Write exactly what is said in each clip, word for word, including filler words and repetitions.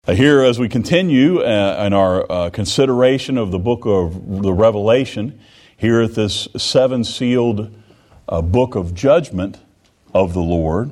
Here, as we continue uh, in our uh, consideration of the book of the Revelation, here at this seven-sealed uh, book of judgment of the Lord,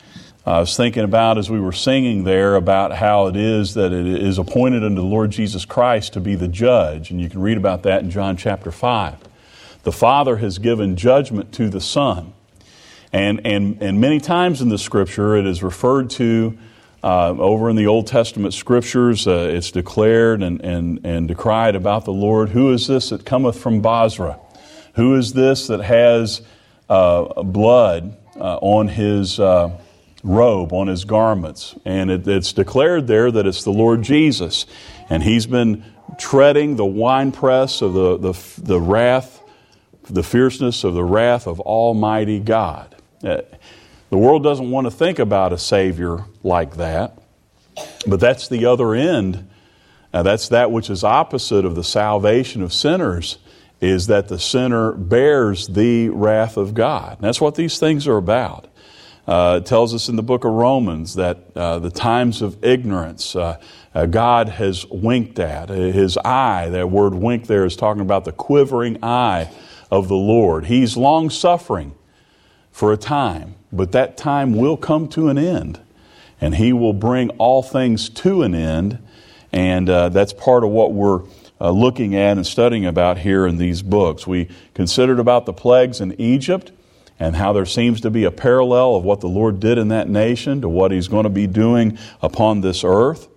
I was thinking about, as we were singing there, about how it is that it is appointed unto the Lord Jesus Christ to be the judge. And you can read about that in John chapter five. The Father has given judgment to the Son. And, and, and many times in the Scripture it is referred to Uh, over in the Old Testament Scriptures, uh, it's declared and, and, and decried about the Lord. Who is this that cometh from Basra? Who is this that has uh, blood uh, on his uh, robe, on his garments? And it, it's declared there that it's the Lord Jesus. And He's been treading the winepress of the, the, the wrath, the fierceness of the wrath of Almighty God. Uh, The world doesn't want to think about a Savior like that, but that's the other end. Uh, that's that which is opposite of the salvation of sinners, is that the sinner bears the wrath of God. And that's what these things are about. Uh, it tells us in the book of Romans that uh, the times of ignorance uh, uh, God has winked at. His eye, that word wink there is talking about the quivering eye of the Lord. He's long-suffering for a time, but that time will come to an end, and He will bring all things to an end, and uh, that's part of what we're uh, looking at and studying about here in these books. We considered about the plagues in Egypt and how there seems to be a parallel of what the Lord did in that nation to what He's going to be doing upon this earth.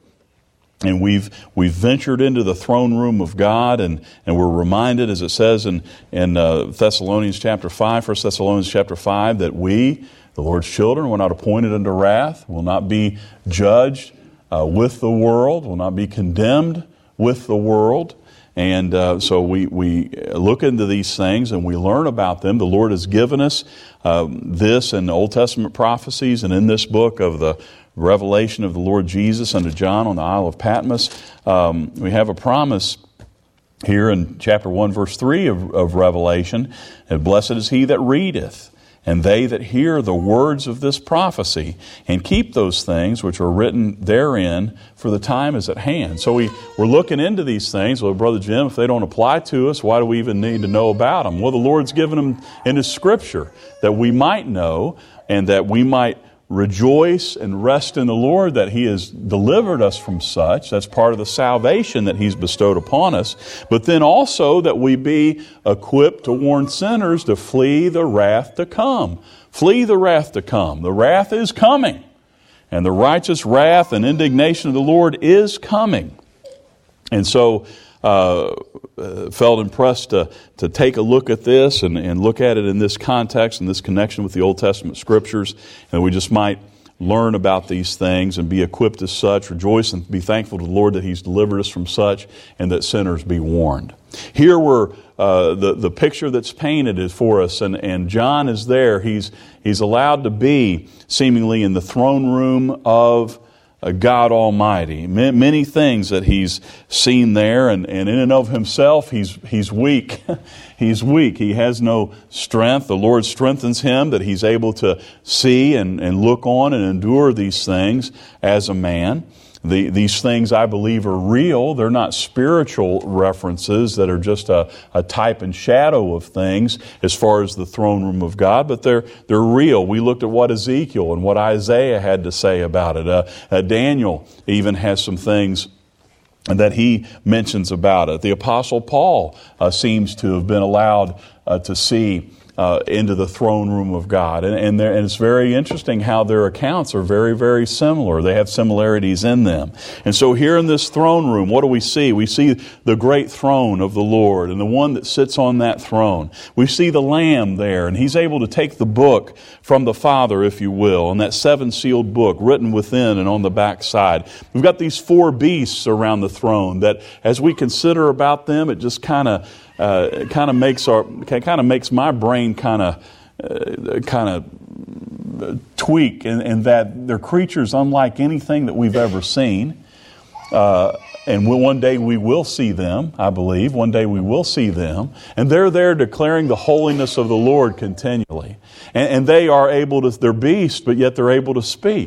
And we've we've ventured into the throne room of God, and, and we're reminded, as it says in, in uh, Thessalonians chapter five, First Thessalonians chapter five, that we, the Lord's children, were not appointed unto wrath, will not be judged uh, with the world, will not be condemned with the world. And uh, so we, we look into these things and we learn about them. The Lord has given us uh, this in the Old Testament prophecies and in this book of the revelation of the Lord Jesus unto John on the Isle of Patmos. Um, we have a promise here in chapter one, verse three of, of Revelation, and blessed is he that readeth, and they that hear the words of this prophecy, and keep those things which are written therein, for the time is at hand. So we, we're looking into these things. Well, Brother Jim, if they don't apply to us, why do we even need to know about them? Well, the Lord's given them in His Scripture that we might know, and that we might rejoice and rest in the Lord that He has delivered us from such. That's part of the salvation that He's bestowed upon us. But then also that we be equipped to warn sinners to flee the wrath to come. Flee the wrath to come. The wrath is coming. And the righteous wrath and indignation of the Lord is coming. And so Uh, uh, felt impressed to, to take a look at this and, and look at it in this context and this connection with the Old Testament Scriptures, and we just might learn about these things and be equipped as such, rejoice and be thankful to the Lord that He's delivered us from such, and that sinners be warned. Here we're, uh, the, the picture that's painted is for us, and, and John is there. He's, he's allowed to be seemingly in the throne room of God Almighty. Many things that he's seen there, and, and in and of himself, he's he's weak. He's weak. He has no strength. The Lord strengthens him that he's able to see and, and look on and endure these things as a man. The, these things, I believe, are real. They're not spiritual references that are just a, a type and shadow of things as far as the throne room of God, but they're they're real. We looked at what Ezekiel and what Isaiah had to say about it. Uh, uh, Daniel even has some things that he mentions about it. The Apostle Paul uh, seems to have been allowed uh, to see Uh, into the throne room of God. And, and, and it's very interesting how their accounts are very, very similar. They have similarities in them. And so here in this throne room, what do we see? We see the great throne of the Lord and the one that sits on that throne. We see the Lamb there, and He's able to take the book from the Father, if you will, and that seven-sealed book written within and on the back side. We've got these four beasts around the throne that, as we consider about them, it just kind of Uh, it kind of makes our, kind of makes my brain kind of, uh, kind of tweak, in, in that they're creatures unlike anything that we've ever seen. Uh, and we'll, one day we will see them, I believe. One day we will see them. And they're there declaring the holiness of the Lord continually. And, and they are able to, they're beasts, but yet they're able to speak.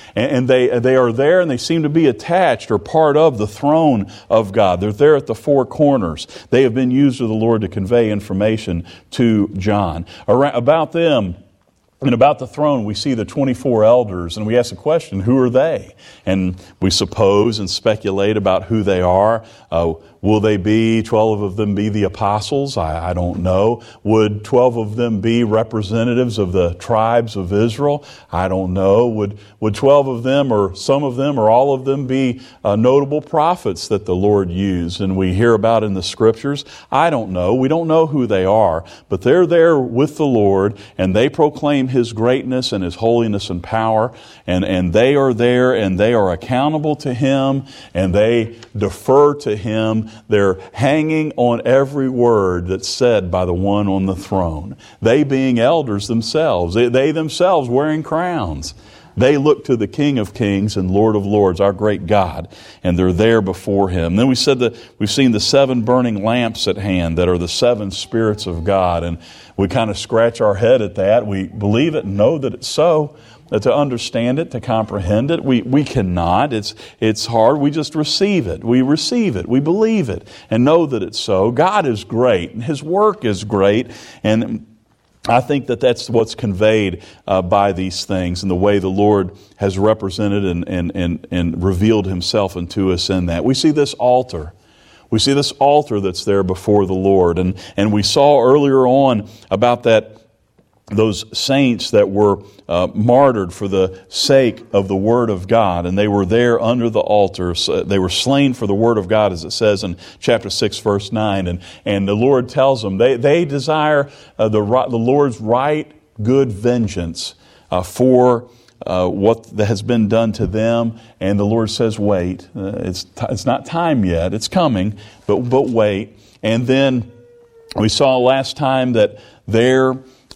And, and they, they are there and they seem to be attached or part of the throne of God. They're there at the four corners. They have been used of the Lord to convey information to John. Around, about them, and about the throne, we see the twenty-four elders, and we ask the question, who are they? And we suppose and speculate about who they are. Uh, will they be, twelve of them be the apostles? I, I don't know. Would twelve of them be representatives of the tribes of Israel? I don't know. Would, would twelve of them, or some of them, or all of them be uh, notable prophets that the Lord used and we hear about in the Scriptures? I don't know. We don't know who they are, but they're there with the Lord, and they proclaim His greatness and His holiness and power, and, and they are there and they are accountable to Him and they defer to Him. They're hanging on every word that's said by the one on the throne. They being elders themselves, they, they themselves wearing crowns. They look to the King of Kings and Lord of Lords, our great God, and they're there before Him. Then we said that we've seen the seven burning lamps at hand that are the seven spirits of God, and we kind of scratch our head at that. We believe it and know that it's so. That to understand it, to comprehend it, we, we cannot. It's, it's hard. We just receive it. We receive it. We believe it and know that it's so. God is great and His work is great, and I think that that's what's conveyed uh, by these things and the way the Lord has represented and, and, and, and revealed Himself unto us in that. We see this altar. We see this altar that's there before the Lord. And, and we saw earlier on about that those saints that were uh, martyred for the sake of the Word of God, and they were there under the altar. So they were slain for the Word of God, as it says in chapter six, verse nine. And, and the Lord tells them they, they desire uh, the, the Lord's right good vengeance uh, for uh, what has been done to them. And the Lord says, wait, uh, it's, t- it's not time yet, it's coming, but, but wait. And then we saw last time that there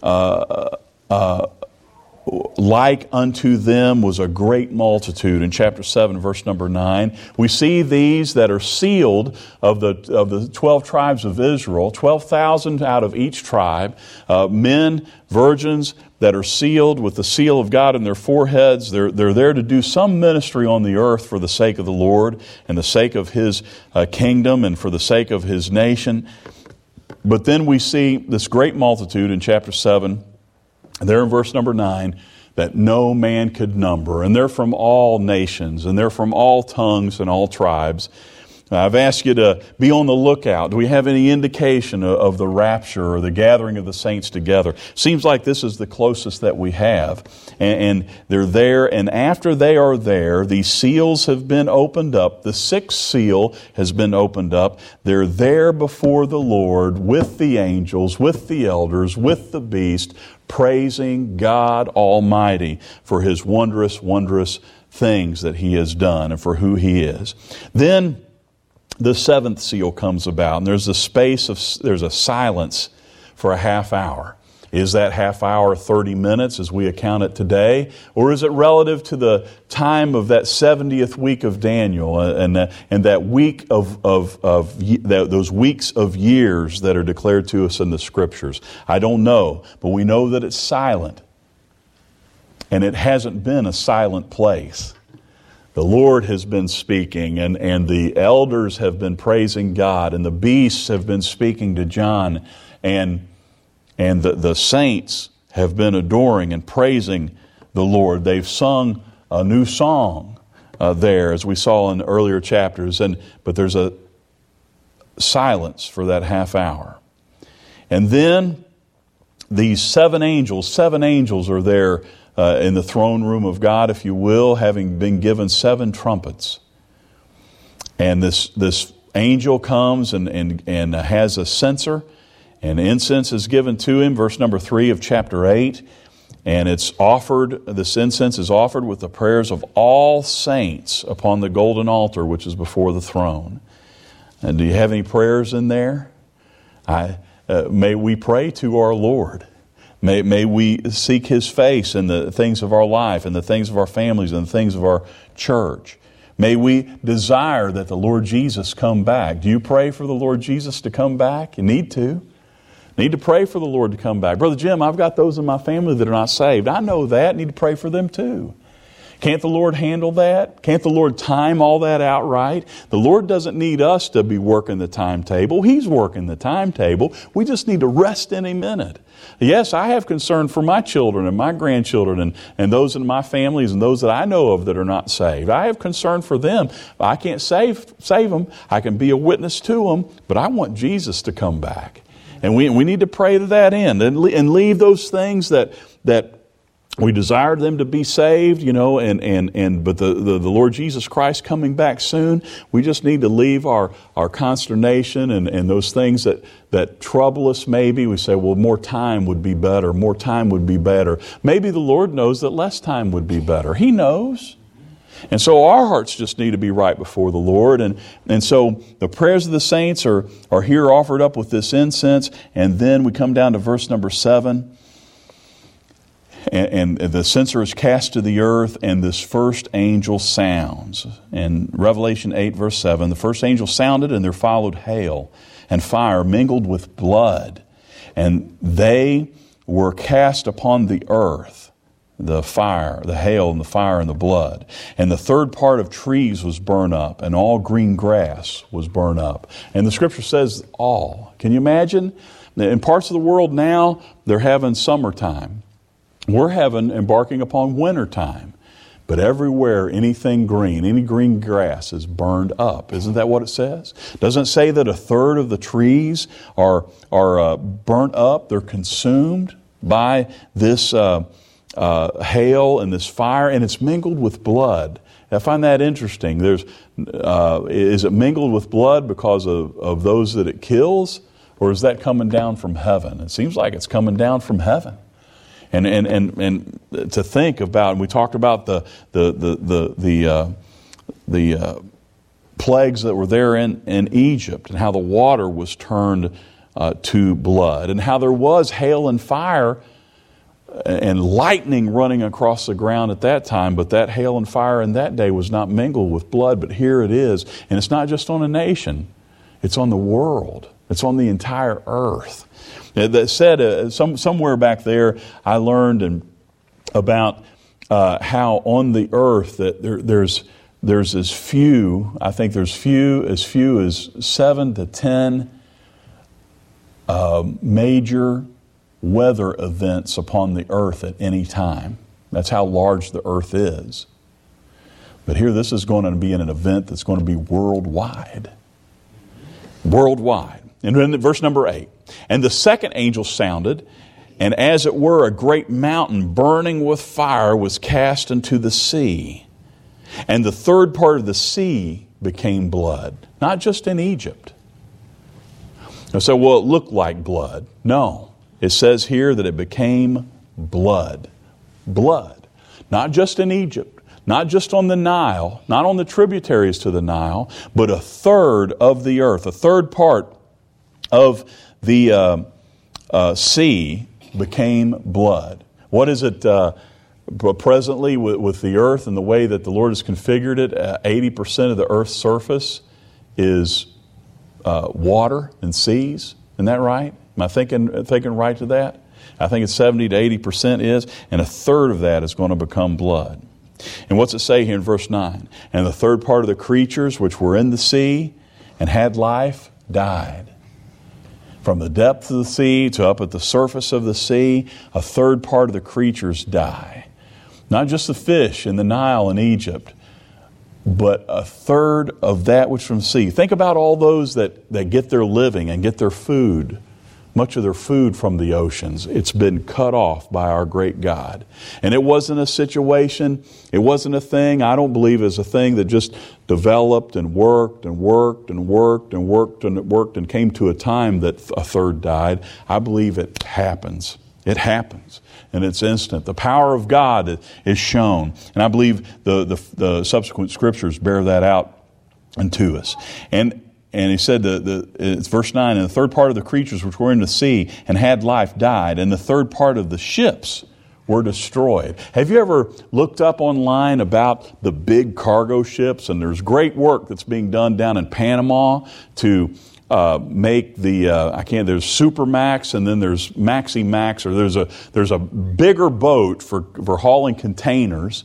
Uh, uh, like unto them was a great multitude in chapter seven, verse number nine. We see these that are sealed of the of the twelve tribes of Israel, twelve thousand out of each tribe, uh, men, virgins that are sealed with the seal of God in their foreheads. They're, they're there to do some ministry on the earth for the sake of the Lord and the sake of His uh, kingdom and for the sake of His nation. But then we see this great multitude in chapter seven, there in verse number nine, that no man could number. And they're from all nations, and they're from all tongues and all tribes. I've asked you to be on the lookout. Do we have any indication of the rapture or the gathering of the saints together? Seems like this is the closest that we have. And they're there, and after they are there, these seals have been opened up. The sixth seal has been opened up. They're there before the Lord with the angels, with the elders, with the beast, praising God Almighty for His wondrous, wondrous things that He has done and for who He is. Then the seventh seal comes about, and there's a space of, there's a silence for a half hour. Is that half hour thirty minutes as we account it today? Or is it relative to the time of that seventieth week of Daniel and, uh, and that week of, of, of that, those weeks of years that are declared to us in the Scriptures? I don't know, but we know that it's silent. And it hasn't been a silent place. The Lord has been speaking, and, and the elders have been praising God, and the beasts have been speaking to John, and, and the, the saints have been adoring and praising the Lord. They've sung a new song uh, there, as we saw in earlier chapters, and but there's a silence for that half hour. And then these seven angels, seven angels are there Uh, in the throne room of God, if you will, having been given seven trumpets. And this this angel comes and, and, and has a censer, and incense is given to him, verse number three of chapter eight. And it's offered, this incense is offered with the prayers of all saints upon the golden altar, which is before the throne. And do you have any prayers in there? I, uh, may we pray to our Lord. May, may we seek His face in the things of our life, and the things of our families, and the things of our church. May we desire that the Lord Jesus come back. Do you pray for the Lord Jesus to come back? You need to. Need to pray for the Lord to come back. Brother Jim, I've got those in my family that are not saved. I know that. I need to pray for them too. Can't the Lord handle that? Can't the Lord time all that out right? The Lord doesn't need us to be working the timetable. He's working the timetable. We just need to rest in Him in it. Yes, I have concern for my children and my grandchildren and, and those in my families and those that I know of that are not saved. I have concern for them. I can't save, save them. I can be a witness to them, but I want Jesus to come back. And we, we need to pray to that end and, and leave those things that, that we desire them to be saved, you know, and, and, and but the, the, the Lord Jesus Christ coming back soon, we just need to leave our, our consternation and, and those things that, that trouble us maybe. We say, well, more time would be better, more time would be better. Maybe the Lord knows that less time would be better. He knows. And so our hearts just need to be right before the Lord. And, and so the prayers of the saints are, are here offered up with this incense. And then we come down to verse number seven. And, and the censer is cast to the earth, and this first angel sounds. In Revelation eight, verse seven, the first angel sounded, and there followed hail and fire mingled with blood. And they were cast upon the earth, the fire, the hail and the fire and the blood. And the third part of trees was burned up, and all green grass was burned up. And the Scripture says all. Can you imagine? In parts of the world now, they're having summertime. We're having, embarking upon winter time. But everywhere, anything green, any green grass is burned up. Isn't that what it says? Doesn't it say that a third of the trees are, are uh, burnt up? They're consumed by this uh, uh, hail and this fire, and it's mingled with blood. I find that interesting. There's, uh, is it mingled with blood because of, of those that it kills? Or is that coming down from heaven? It seems like it's coming down from heaven. And and and and to think about, and we talked about the the the the the, uh, the uh, plagues that were there in, in Egypt, and how the water was turned uh, to blood, and how there was hail and fire and lightning running across the ground at that time, but that hail and fire in that day was not mingled with blood. But here it is, and it's not just on a nation; it's on the world. It's on the entire earth. That said, uh, some, somewhere back there, I learned and about uh, how on the earth that there, there's there's as few. I think there's few as few as seven to ten uh, major weather events upon the earth at any time. That's how large the earth is. But here, this is going to be an event that's going to be worldwide. Worldwide. And then verse number eight. And the second angel sounded, and as it were a great mountain burning with fire was cast into the sea. And the third part of the sea became blood. Not just in Egypt. And so, well, it looked like blood. No. It says here that it became blood. Blood. Not just in Egypt. Not just on the Nile. Not on the tributaries to the Nile. But a third of the earth. A third part of the uh, uh, sea became blood. What is it uh, presently with, with the earth and the way that the Lord has configured it? Uh, eighty percent of the earth's surface is uh, water and seas. Isn't that right? Am I thinking, thinking right to that? I think it's seventy to eighty percent is, and a third of that is going to become blood. And what's it say here in verse nine? And the third part of the creatures which were in the sea and had life died. From the depth of the sea to up at the surface of the sea, a third part of the creatures die. Not just the fish in the Nile in Egypt, but a third of that which from the sea. Think about all those that, that get their living and get their food, much of their food from the oceans. It's been cut off by our great God. And it wasn't a situation, it wasn't a thing, I don't believe it's a thing that just developed and worked and worked and worked and worked and worked and came to a time that a third died. I believe it happens. It happens. And it's instant. The power of God is shown. And I believe the, the, the subsequent scriptures bear that out unto us. And And he said, the, the, it's verse nine, and the third part of the creatures which were in the sea and had life died, and the third part of the ships were destroyed. Have you ever looked up online about the big cargo ships? And there's great work that's being done down in Panama to uh, make the, uh, I can't, there's Supermax and then there's Maxi Max, or there's a, there's a bigger boat for, for hauling containers.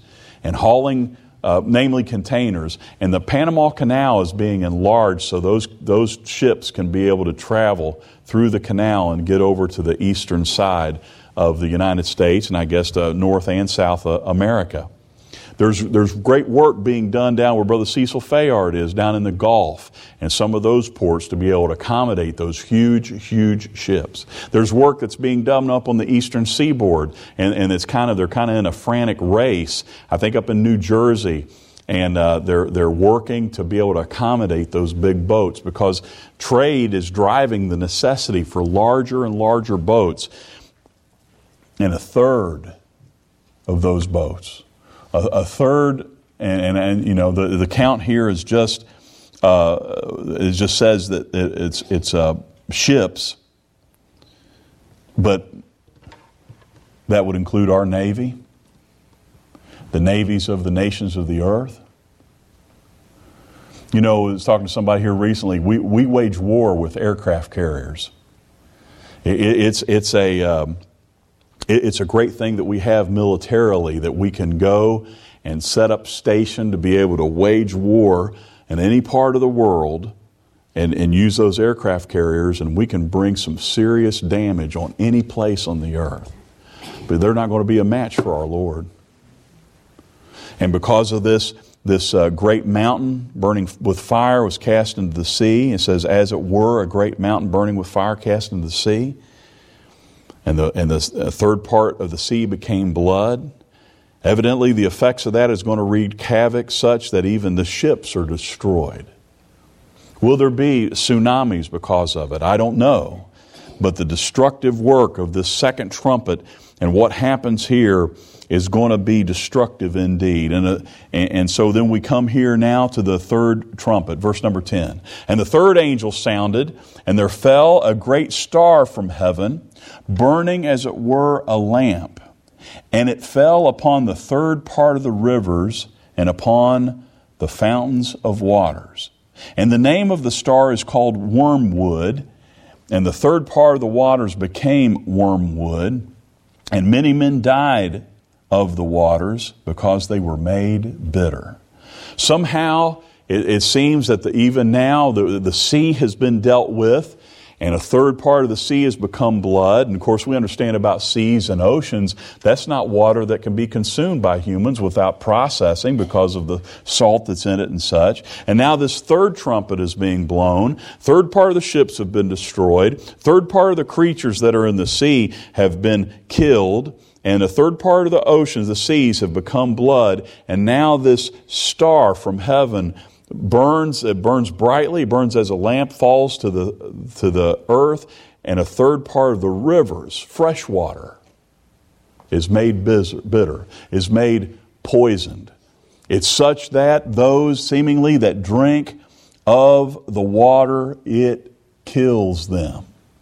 and hauling, uh, namely containers. And the Panama Canal is being enlarged so those, those ships can be able to travel through the canal and get over to the eastern side of the United States, and I guess to North and South America. There's there's great work being done down where Brother Cecil Fayard is, down in the Gulf, and some of those ports to be able to accommodate those huge, huge ships. There's work that's being done up on the eastern seaboard, and, and it's kind of they're kind of in a frantic race, I think up in New Jersey, and uh, they're they're working to be able to accommodate those big boats because trade is driving the necessity for larger and larger boats. And a third of those boats. A, a third, and, and, and you know, the, the count here is just, uh, it just says that it, it's it's uh, ships, but that would include our Navy, the navies of the nations of the earth. You know, I was talking to somebody here recently. We we wage war with aircraft carriers. It, it's it's a um, It's a great thing that we have militarily, that we can go and set up station to be able to wage war in any part of the world and, and use those aircraft carriers, and we can bring some serious damage on any place on the earth. But they're not going to be a match for our Lord. And because of this, this uh, great mountain burning with fire was cast into the sea. It says, as it were, a great mountain burning with fire cast into the sea. And the, and the third part of the sea became blood. Evidently, the effects of that is going to wreak havoc such that even the ships are destroyed. Will there be tsunamis because of it? I don't know. But the destructive work of this second trumpet and what happens here is going to be destructive indeed. And, uh, and, and so then we come here now to the third trumpet, verse number ten. And the third angel sounded, and there fell a great star from heaven, burning as it were a lamp. And it fell upon the third part of the rivers and upon the fountains of waters. And the name of the star is called Wormwood. And the third part of the waters became wormwood. And many men died of the waters because they were made bitter. Somehow it, it seems that the, even now the, the sea has been dealt with, and a third part of the sea has become blood. And of course we understand about seas and oceans, that's not water that can be consumed by humans without processing because of the salt that's in it and such. And now this third trumpet is being blown. Third part of the ships have been destroyed. Third part of the creatures that are in the sea have been killed. And the third part of the oceans, the seas, have become blood. And now this star from heaven burns, it burns brightly, burns as a lamp, falls to the, to the earth. And a third part of the rivers, fresh water, is made bitter, is made poisoned. It's such that those seemingly that drink of the water, it kills them.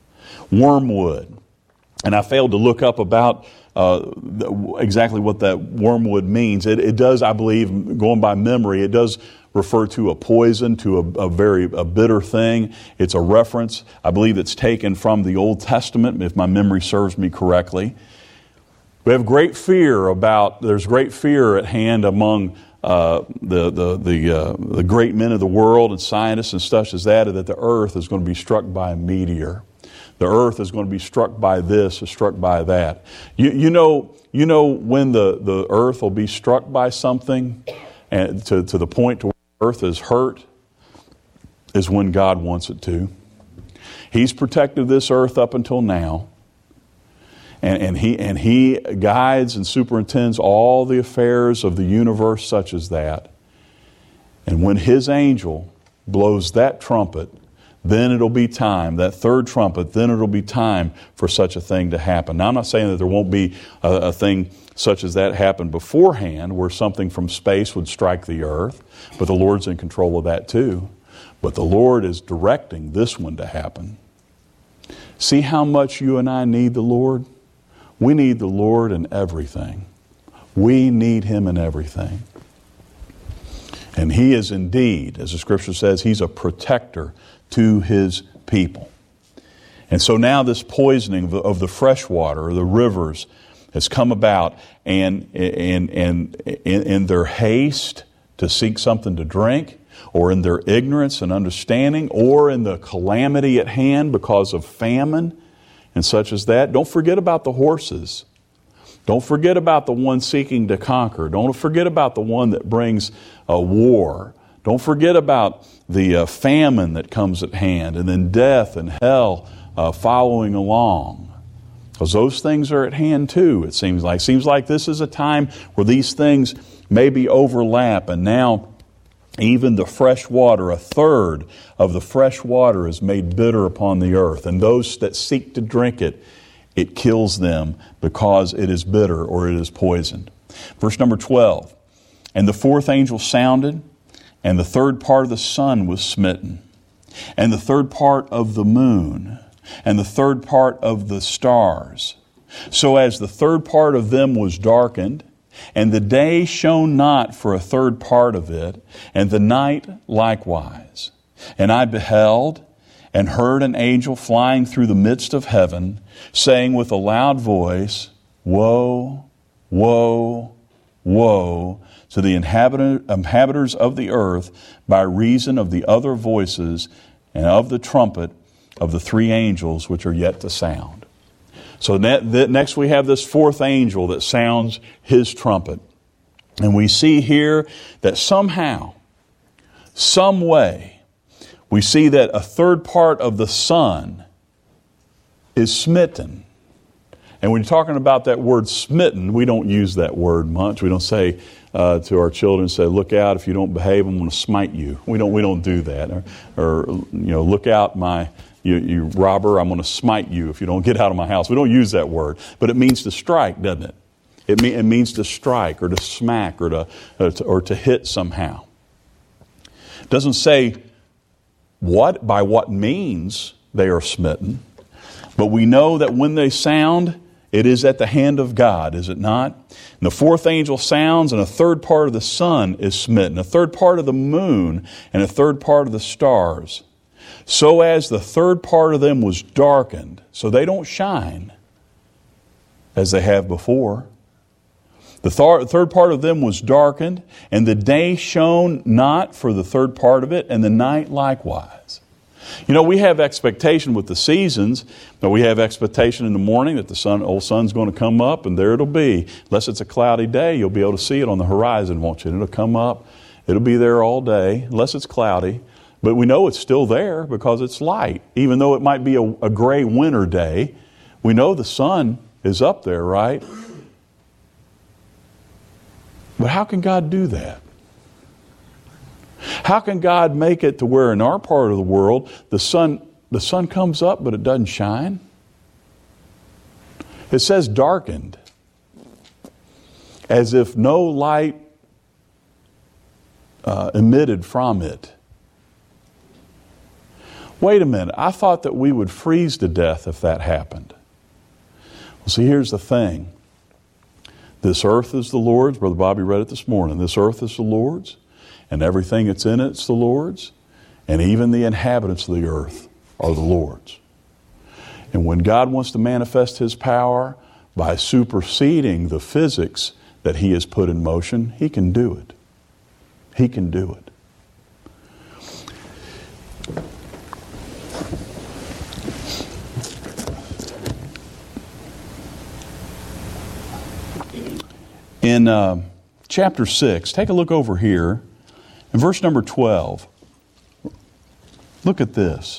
Wormwood. And I failed to look up about Uh, exactly what that wormwood means. It, it does, I believe, going by memory, it does refer to a poison, to a, a very a bitter thing. It's a reference. I believe it's taken from the Old Testament, if my memory serves me correctly. We have great fear about, there's great fear at hand among uh, the the the, uh, the great men of the world and scientists and such as that, that the earth is going to be struck by a meteor. The earth is going to be struck by this or struck by that. You, you know, you know when the, the earth will be struck by something, and to, to the point to where the earth is hurt, is when God wants it to. He's protected this earth up until now, and, and he and he guides and superintends all the affairs of the universe such as that. And when His angel blows that trumpet, then it'll be time, that third trumpet, then it'll be time for such a thing to happen. Now, I'm not saying that there won't be a, a thing such as that happen beforehand, where something from space would strike the earth, but the Lord's in control of that too. But the Lord is directing this one to happen. See how much you and I need the Lord? We need the Lord in everything. We need Him in everything. And He is indeed, as the Scripture says, He's a protector to His people. And so now this poisoning of the, of the fresh water, or the rivers, has come about, and and and in, in their haste to seek something to drink, or in their ignorance and understanding, or in the calamity at hand because of famine and such as that. Don't forget about the horses. Don't forget about the one seeking to conquer. Don't forget about the one that brings a war. Don't forget about the uh, famine that comes at hand, and then death and hell uh, following along. Because those things are at hand too, it seems like. It seems like this is a time where these things maybe overlap, and now even the fresh water, a third of the fresh water is made bitter upon the earth. And those that seek to drink it, it kills them because it is bitter or it is poisoned. Verse number twelve, and the fourth angel sounded, and the third part of the sun was smitten, and the third part of the moon, and the third part of the stars. So as the third part of them was darkened, and the day shone not for a third part of it, and the night likewise. And I beheld, and heard an angel flying through the midst of heaven, saying with a loud voice, Woe, woe, woe to the inhabit- inhabitants of the earth by reason of the other voices and of the trumpet of the three angels which are yet to sound. So next we have this fourth angel that sounds his trumpet. And we see here that somehow, some way, we see that a third part of the sun is smitten. And when you're talking about that word smitten, we don't use that word much. We don't say uh, to our children, say, look out, if you don't behave, I'm going to smite you. We don't we don't do that. Or, or you know, look out, my you, you robber, I'm going to smite you if you don't get out of my house. We don't use that word. But it means to strike, doesn't it? It, mean, it means to strike or to smack or to, or to, or to hit somehow. It doesn't say what by what means they are smitten. But we know that when they sound, it is at the hand of God, is it not? And the fourth angel sounds, and a third part of the sun is smitten, a third part of the moon, and a third part of the stars. So as the third part of them was darkened, so they don't shine as they have before. The th- third part of them was darkened, and the day shone not for the third part of it, and the night likewise. You know, we have expectation with the seasons, but we have expectation in the morning that the sun, old sun's going to come up, and there it'll be. Unless it's a cloudy day, you'll be able to see it on the horizon, won't you? And it'll come up. It'll be there all day, unless it's cloudy. But we know it's still there because it's light. Even though it might be a, a gray winter day, we know the sun is up there, right? But how can God do that? How can God make it to where in our part of the world the sun the sun comes up but it doesn't shine? It says darkened, as if no light uh, emitted from it. Wait a minute, I thought that we would freeze to death if that happened. Well, see, here's the thing. This earth is the Lord's. Brother Bobby read it this morning. This earth is the Lord's, and everything that's in it's the Lord's, and even the inhabitants of the earth are the Lord's. And when God wants to manifest His power by superseding the physics that He has put in motion, He can do it. He can do it. In uh, chapter six, take a look over here. In verse number twelve, look at this.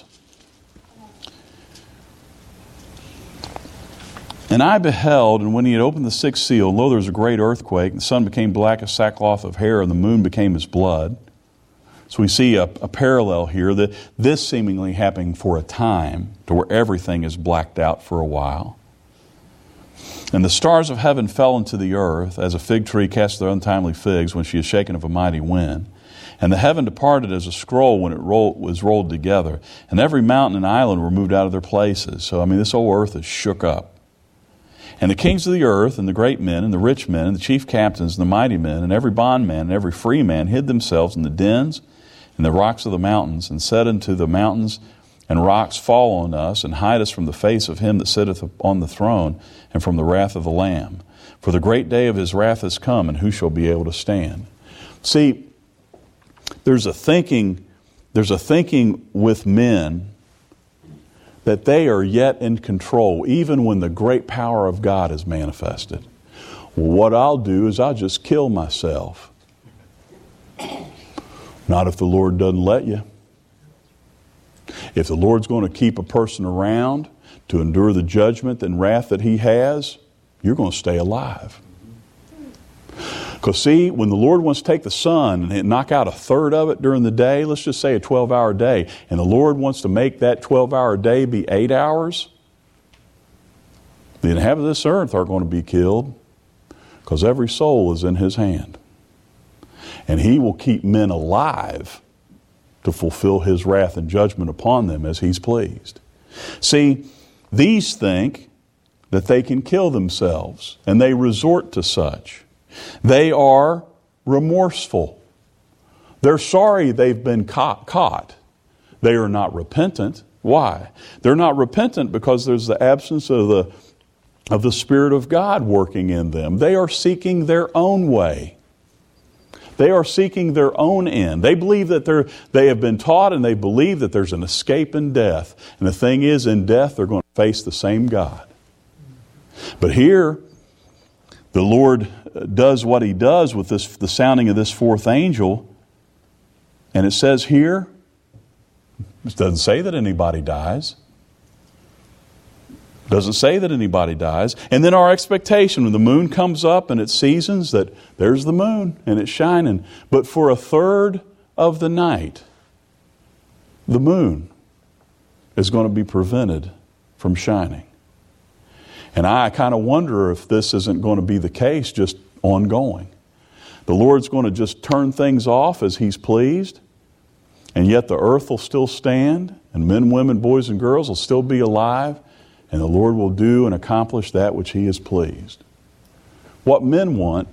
And I beheld, and when he had opened the sixth seal, lo, there was a great earthquake, and the sun became black as sackcloth of hair, and the moon became as blood. So we see a, a parallel here, that this seemingly happening for a time, to where everything is blacked out for a while. And the stars of heaven fell into the earth, as a fig tree casts their untimely figs when she is shaken of a mighty wind. And the heaven departed as a scroll when it rolled, was rolled together. And every mountain and island were moved out of their places. So, I mean, this whole earth is shook up. And the kings of the earth, and the great men, and the rich men, and the chief captains, and the mighty men, and every bondman, and every free man, hid themselves in the dens and the rocks of the mountains, and said unto the mountains and rocks, Fall on us, and hide us from the face of him that sitteth on the throne, and from the wrath of the Lamb. For the great day of his wrath has come, and who shall be able to stand? See, there's a thinking, there's a thinking with men that they are yet in control, even when the great power of God is manifested. Well, what I'll do is I'll just kill myself. Not if the Lord doesn't let you. If the Lord's going to keep a person around to endure the judgment and wrath that he has, you're going to stay alive. Because see, when the Lord wants to take the sun and knock out a third of it during the day, let's just say a twelve-hour day, and the Lord wants to make that twelve-hour day be eight hours, the inhabitants of this earth are going to be killed because every soul is in his hand. And he will keep men alive to fulfill his wrath and judgment upon them as he's pleased. See, these think that they can kill themselves, and they resort to such. They are remorseful. They're sorry they've been caught. caught. They are not repentant. Why? They're not repentant because there's the absence of the, of the Spirit of God working in them. They are seeking their own way. They are seeking their own end. They believe that they're, they have been taught, and they believe that there's an escape in death. And the thing is, in death, they're going to face the same God. But here, the Lord does what he does with this, the sounding of this fourth angel. And it says here, it doesn't say that anybody dies. It doesn't say that anybody dies. And then our expectation, when the moon comes up and it seasons, that there's the moon and it's shining. But for a third of the night, the moon is going to be prevented from shining. And I kind of wonder if this isn't going to be the case just ongoing. The Lord's going to just turn things off as he's pleased, and yet the earth will still stand, and men, women, boys, and girls will still be alive, and the Lord will do and accomplish that which he is pleased. What men want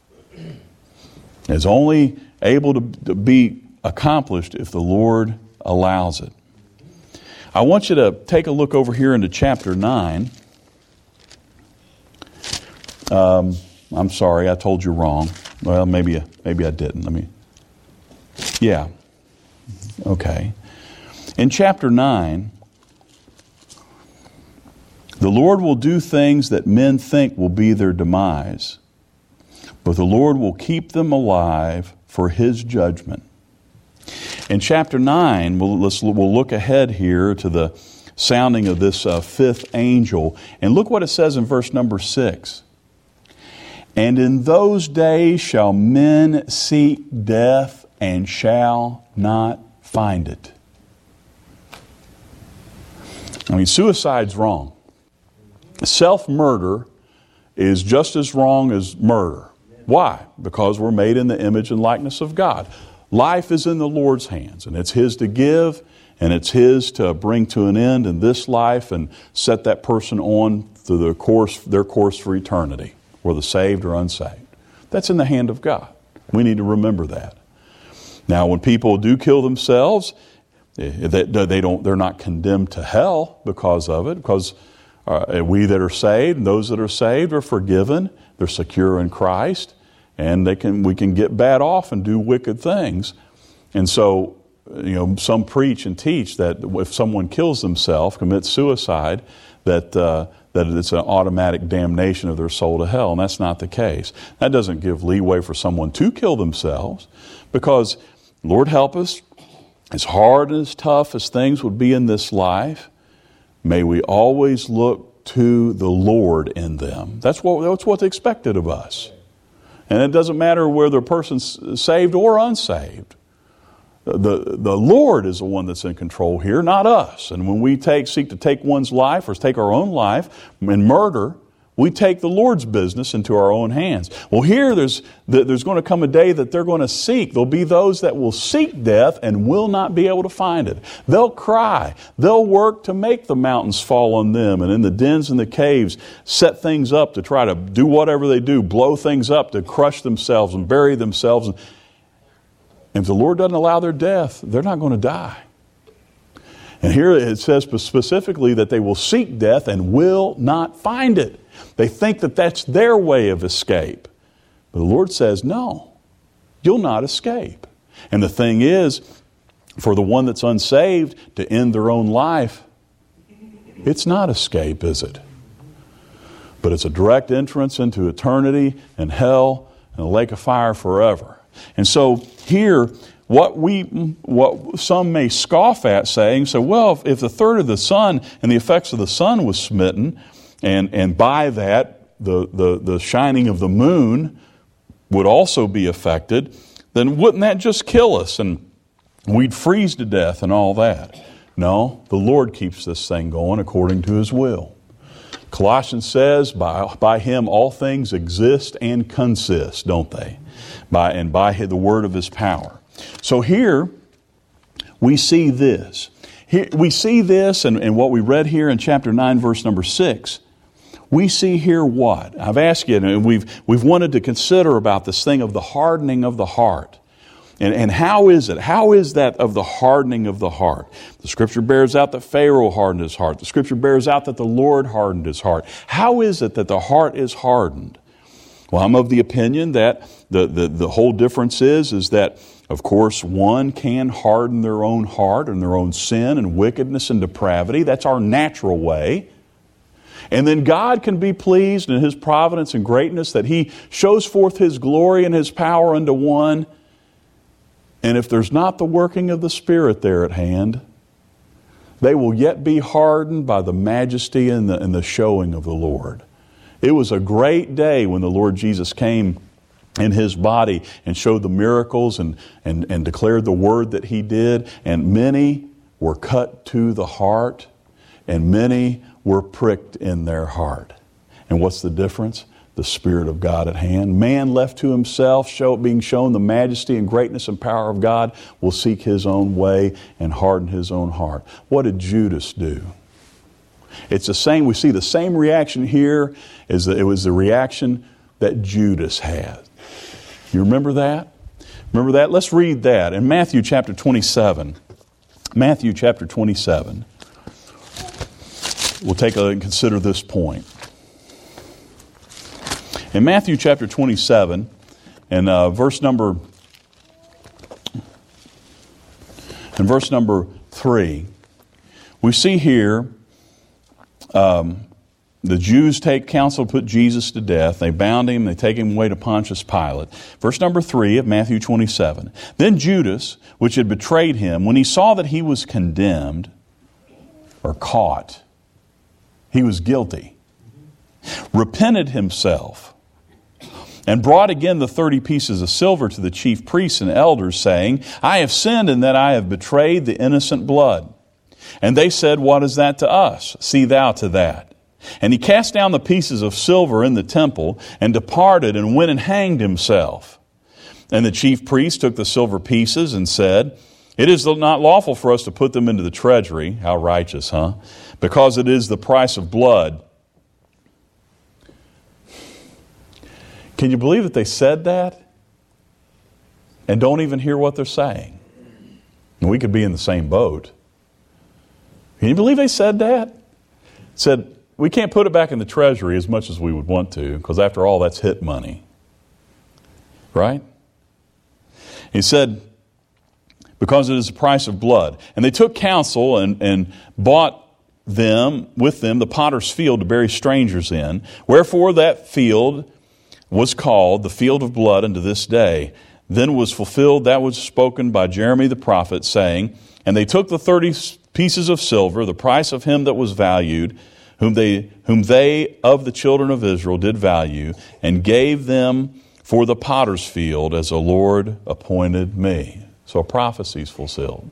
is only able to, to be accomplished if the Lord allows it. I want you to take a look over here into chapter nine. Um, I'm sorry, I told you wrong. Well, maybe maybe I didn't. Let me. Yeah. Okay. In chapter nine, the Lord will do things that men think will be their demise, but the Lord will keep them alive for his judgment. In chapter nine, we'll, let's, we'll look ahead here to the sounding of this uh, fifth angel, and look what it says in verse number six. And in those days shall men seek death and shall not find it. I mean, suicide's wrong. Self-murder is just as wrong as murder. Why? Because we're made in the image and likeness of God. Life is in the Lord's hands, and it's his to give, and it's his to bring to an end in this life and set that person on through the course, their course for eternity, whether saved or unsaved. That's in the hand of God. We need to remember that. Now, when people do kill themselves, they, they don't, they're not condemned to hell because of it, because uh, we that are saved, and those that are saved are forgiven, they're secure in Christ, and they can we can get bad off and do wicked things. And so, you know, some preach and teach that if someone kills themselves, commits suicide, that uh, that it's an automatic damnation of their soul to hell, and that's not the case. That doesn't give leeway for someone to kill themselves, because, Lord help us, as hard and as tough as things would be in this life, may we always look to the Lord in them. That's what that's what's expected of us. And it doesn't matter whether a person's saved or unsaved. The, the Lord is the one that's in control here, not us. And when we take seek to take one's life or take our own life and murder, we take the Lord's business into our own hands. Well, here there's there's going to come a day that they're going to seek. There'll be those that will seek death and will not be able to find it. They'll cry. They'll work to make the mountains fall on them, and in the dens and the caves set things up to try to do whatever they do, blow things up to crush themselves and bury themselves. And if the Lord doesn't allow their death, they're not going to die. And here it says specifically that they will seek death and will not find it. They think that that's their way of escape. But the Lord says, no, you'll not escape. And the thing is, for the one that's unsaved to end their own life, it's not escape, is it? But it's a direct entrance into eternity and hell and the lake of fire forever. And so here, what we, what some may scoff at, saying, so well, if, if the third of the sun and the effects of the sun was smitten, and, and by that the, the, the shining of the moon would also be affected, then wouldn't that just kill us and we'd freeze to death and all that? No, the Lord keeps this thing going according to His will. Colossians says, by, by Him all things exist and consist, don't they? By, and by the word of His power. So here we see this. Here, we see this and, and what we read here in chapter nine, verse number six. We see here what? I've asked you, and we've, we've wanted to consider about this thing of the hardening of the heart. And, and how is it? How is that of the hardening of the heart? The Scripture bears out that Pharaoh hardened his heart. The Scripture bears out that the Lord hardened his heart. How is it that the heart is hardened? Well, I'm of the opinion that the, the, the whole difference is, is that, of course, one can harden their own heart and their own sin and wickedness and depravity. That's our natural way. And then God can be pleased in His providence and greatness that He shows forth His glory and His power unto one. And if there's not the working of the Spirit there at hand, they will yet be hardened by the majesty and the, and the showing of the Lord. It was a great day when the Lord Jesus came in His body and showed the miracles and, and, and declared the word that He did. And many were cut to the heart and many were pricked in their heart. And what's the difference? The Spirit of God at hand. Man left to himself, show, being shown the majesty and greatness and power of God, will seek his own way and harden his own heart. What did Judas do? It's the same. We see the same reaction here as it was the reaction that Judas had. You remember that? Remember that? Let's read that in Matthew chapter twenty-seven. Matthew chapter twenty-seven. We'll take a and consider this point. In Matthew chapter twenty-seven, and uh, verse number, in verse number three, we see here um, the Jews take counsel to put Jesus to death. They bound Him. They take Him away to Pontius Pilate. Verse number three of Matthew twenty-seven. Then Judas, which had betrayed Him, when he saw that he was condemned or caught, he was guilty, repented himself, and brought again the thirty pieces of silver to the chief priests and elders, saying, I have sinned in that I have betrayed the innocent blood. And they said, what is that to us? See thou to that. And he cast down the pieces of silver in the temple, and departed, and went and hanged himself. And the chief priests took the silver pieces, and said, it is not lawful for us to put them into the treasury. How righteous, huh? Because it is the price of blood. Can you believe that they said that and don't even hear what they're saying? And we could be in the same boat. Can you believe they said that? Said, we can't put it back in the treasury as much as we would want to, because after all, that's hit money. Right? He said, because it is the price of blood. And they took counsel and, and bought them, with them, the potter's field to bury strangers in. Wherefore that field was called the field of blood unto this day. Then was fulfilled that was spoken by Jeremy the prophet, saying, and they took the thirty pieces of silver, the price of him that was valued, whom they whom they of the children of Israel did value, and gave them for the potter's field, as the Lord appointed me. So a prophecy is fulfilled.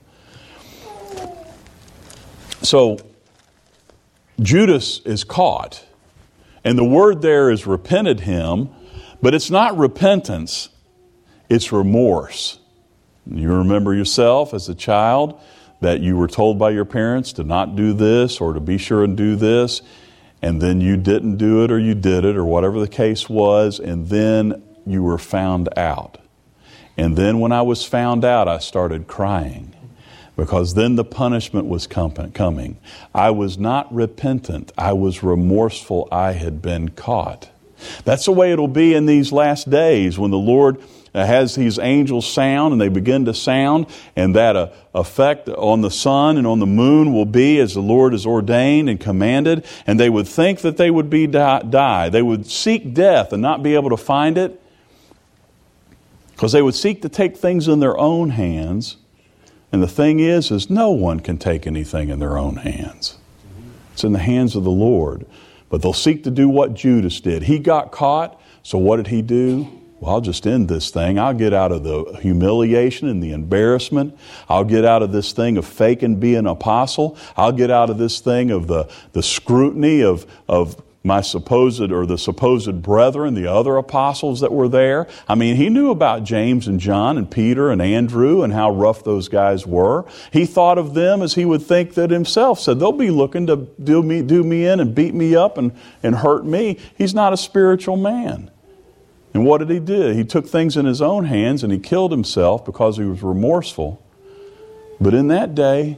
So Judas is caught, and the word there is repented him. But it's not repentance, it's remorse. You remember yourself as a child that you were told by your parents to not do this or to be sure and do this, and then you didn't do it or you did it or whatever the case was, and then you were found out. And then when I was found out, I started crying. because then the punishment was coming. I was not repentant. I was remorseful. I had been caught. That's the way it'll be in these last days when the Lord has these angels sound and they begin to sound, and that uh, effect on the sun and on the moon will be as the Lord has ordained and commanded, and they would think that they would be die. die. They would seek death and not be able to find it, because they would seek to take things in their own hands. And the thing is, is no one can take anything in their own hands. It's in the hands of the Lord. But they'll seek to do what Judas did. He got caught, so what did he do? Well, I'll just end this thing. I'll get out of the humiliation and the embarrassment. I'll get out of this thing of faking being an apostle. I'll get out of this thing of the, the scrutiny of, of my supposed, or the supposed brethren, the other apostles that were there. I mean, he knew about James and John and Peter and Andrew and how rough those guys were. He thought of them as he would think that himself. Said, they'll be looking to do me, do me in and beat me up and, and hurt me. He's not a spiritual man. And what did he do? He took things in his own hands and he killed himself because he was remorseful. But in that day,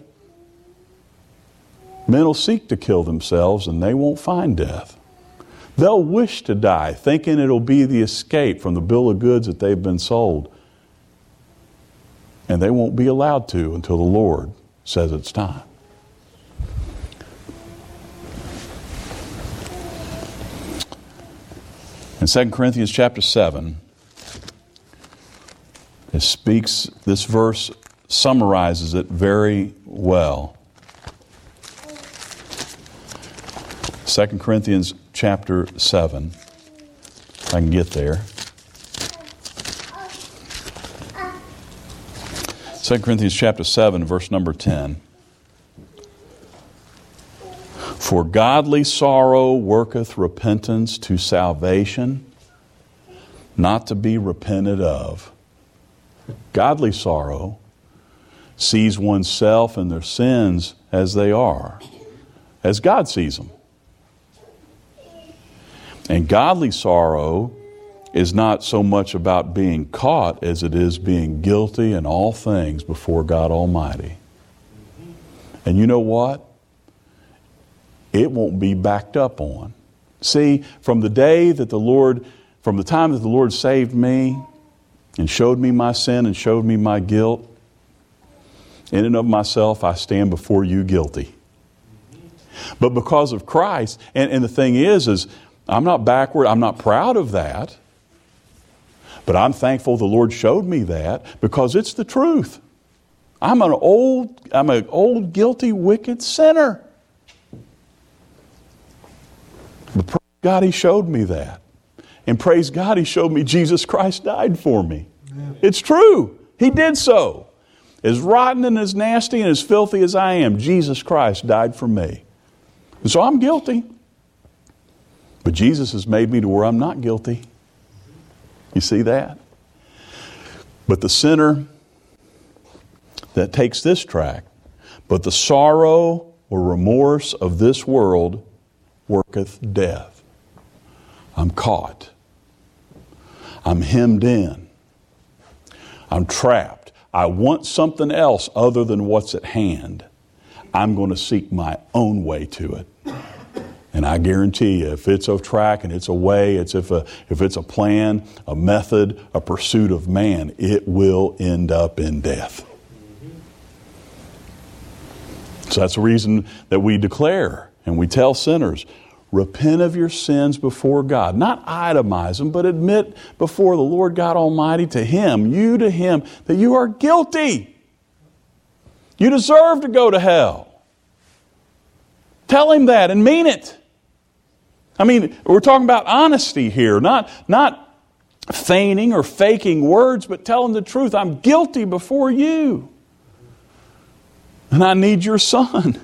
men will seek to kill themselves and they won't find death. They'll wish to die, thinking it'll be the escape from the bill of goods that they've been sold. And they won't be allowed to until the Lord says it's time. In Second Corinthians chapter seven, it speaks, this verse summarizes it very well. Second Corinthians chapter seven, if I can get there. Second Corinthians chapter seven, verse number ten. For godly sorrow worketh repentance to salvation, not to be repented of. Godly sorrow sees oneself and their sins as they are, as God sees them. And godly sorrow is not so much about being caught as it is being guilty in all things before God Almighty. And you know what? It won't be backed up on. See, from the day that the Lord, from the time that the Lord saved me and showed me my sin and showed me my guilt, in and of myself, I stand before you guilty. But because of Christ, and, and the thing is, is I'm not backward, I'm not proud of that, but I'm thankful the Lord showed me that because it's the truth. I'm an old, I'm an old, guilty, wicked sinner. But praise God, He showed me that. And praise God, He showed me Jesus Christ died for me. Amen. It's true. He did so. As rotten and as nasty and as filthy as I am, Jesus Christ died for me. And so I'm guilty. But Jesus has made me to where I'm not guilty. You see that? But the sinner that takes this track, but the sorrow or remorse of this world worketh death. I'm caught. I'm hemmed in. I'm trapped. I want something else other than what's at hand. I'm going to seek my own way to it. And I guarantee you, if it's a track and it's a way, it's if a if it's a plan, a method, a pursuit of man, it will end up in death. So that's the reason that we declare and we tell sinners, repent of your sins before God. Not itemize them, but admit before the Lord God Almighty to Him, you to Him, that you are guilty. You deserve to go to hell. Tell Him that and mean it. I mean, we're talking about honesty here, not, not feigning or faking words, but telling the truth. I'm guilty before you. And I need your Son.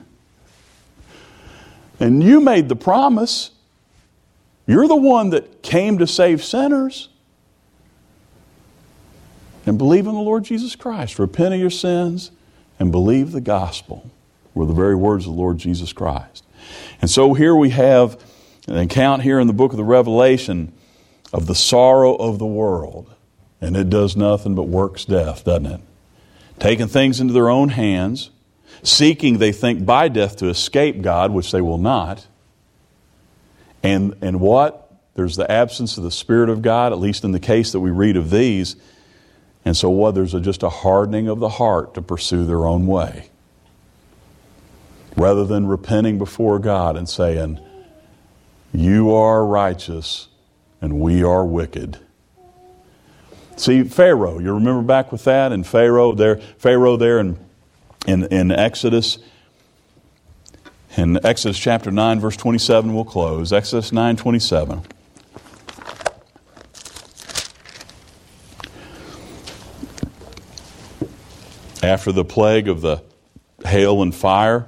And you made the promise. You're the one that came to save sinners. And believe in the Lord Jesus Christ. Repent of your sins and believe the gospel, were the very words of the Lord Jesus Christ. And so here we have an account here in the book of the Revelation of the sorrow of the world. And it does nothing but works death, doesn't it? taking things into their own hands, seeking, they think, by death to escape God, which they will not. And, and what? There's the absence of the Spirit of God, at least in the case that we read of these. And so what? There's a, just a hardening of the heart to pursue their own way. Rather than repenting before God and saying, you are righteous and we are wicked. See, Pharaoh, you remember back with that? And Pharaoh there, Pharaoh there in, in, in Exodus, in Exodus chapter nine, verse twenty-seven, we'll close. Exodus nine, twenty-seven. After the plague of the hail and fire,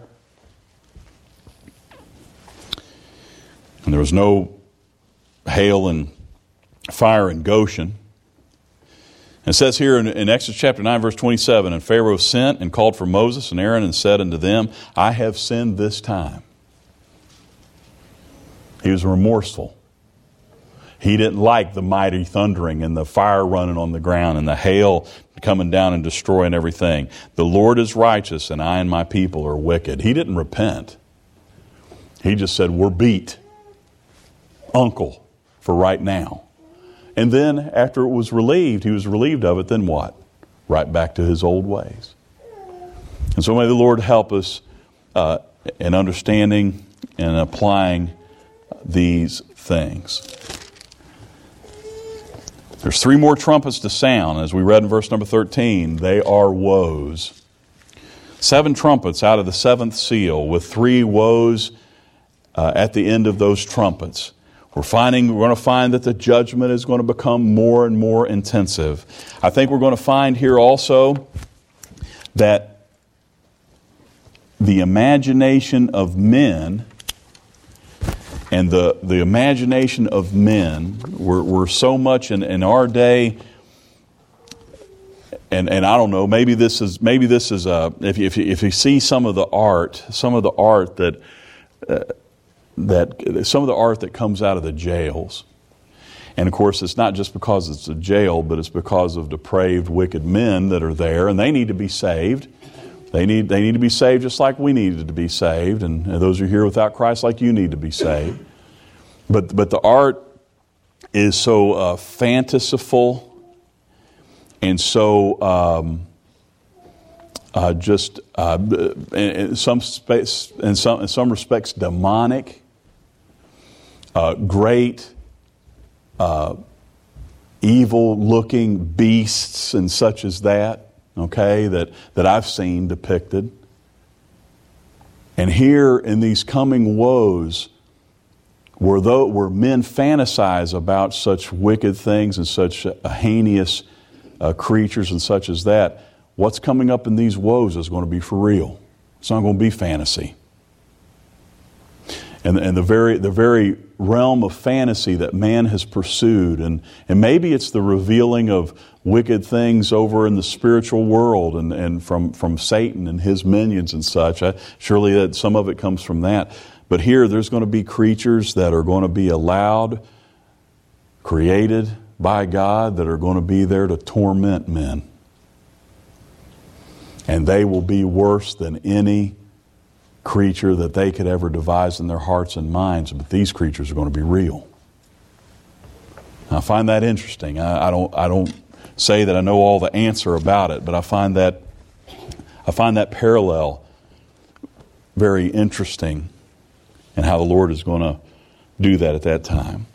and there was no hail and fire in Goshen. It says here in, in Exodus chapter nine, verse twenty-seven, and Pharaoh sent and called for Moses and Aaron and said unto them, I have sinned this time. He was remorseful. He didn't like the mighty thundering and the fire running on the ground and the hail coming down and destroying everything. The Lord is righteous and I and my people are wicked. He didn't repent. He just said, we're beat. Uncle, for right now. And then after it was relieved, he was relieved of it, then what? Right back to his old ways. And so may the Lord help us uh, in understanding and applying these things. There's three more trumpets to sound, as we read in verse number thirteen. They are woes. Seven trumpets out of the seventh seal, with three woes uh, at the end of those trumpets. We're finding, we're going to find that the judgment is going to become more and more intensive. I think we're going to find here also that the imagination of men and the, the imagination of men were, were so much in, in our day, and, and I don't know, maybe this is maybe this is a if you, if you, if you see some of the art, some of the art that. Uh, that some of the art that comes out of the jails. And of course, it's not just because it's a jail, but it's because of depraved, wicked men that are there, and they need to be saved. They need they need to be saved just like we needed to be saved, and, and those who are here without Christ, like you need to be saved. But but the art is so uh, fantasyful and so um, uh, just uh, in some space, in some in some respects, demonic. Uh, great, uh, evil-looking beasts and such as that, okay, that, that I've seen depicted. And here in these coming woes, where, though, where men fantasize about such wicked things and such uh, heinous uh, creatures and such as that, what's coming up in these woes is going to be for real. It's not going to be fantasy. And, and the very the very realm of fantasy that man has pursued, and, and maybe it's the revealing of wicked things over in the spiritual world and, and from, from Satan and his minions and such. I, surely that some of it comes from that. But here there's going to be creatures that are going to be allowed, created by God, that are going to be there to torment men. And they will be worse than any creature that they could ever devise in their hearts and minds, but these creatures are going to be real. I find that interesting. I, I don't I don't say that I know all the answer about it, but I find that I find that parallel very interesting, and how the Lord is going to do that at that time.